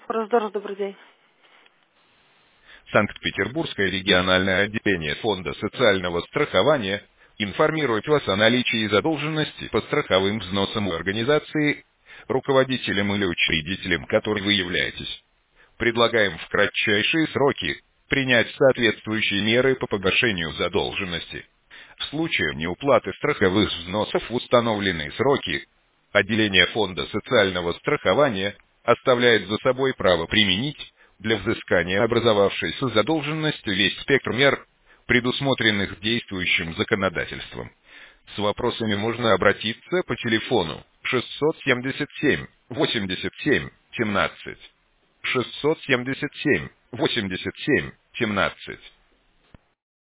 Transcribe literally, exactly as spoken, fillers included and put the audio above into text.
Раздор, добрый день. Санкт-Петербургское региональное отделение Фонда социального страхования информирует вас о наличии задолженности по страховым взносам у организации, руководителем или учредителем которой вы являетесь. Предлагаем в кратчайшие сроки принять соответствующие меры по погашению задолженности. В случае неуплаты страховых взносов в установленные сроки, отделение Фонда социального страхования оставляет за собой право применить для взыскания образовавшейся задолженности весь спектр мер, предусмотренных действующим законодательством. С вопросами можно обратиться по телефону шестьсот семьдесят семь восемьдесят семь семнадцать. шестьсот семьдесят семь восемьдесят семь семнадцать.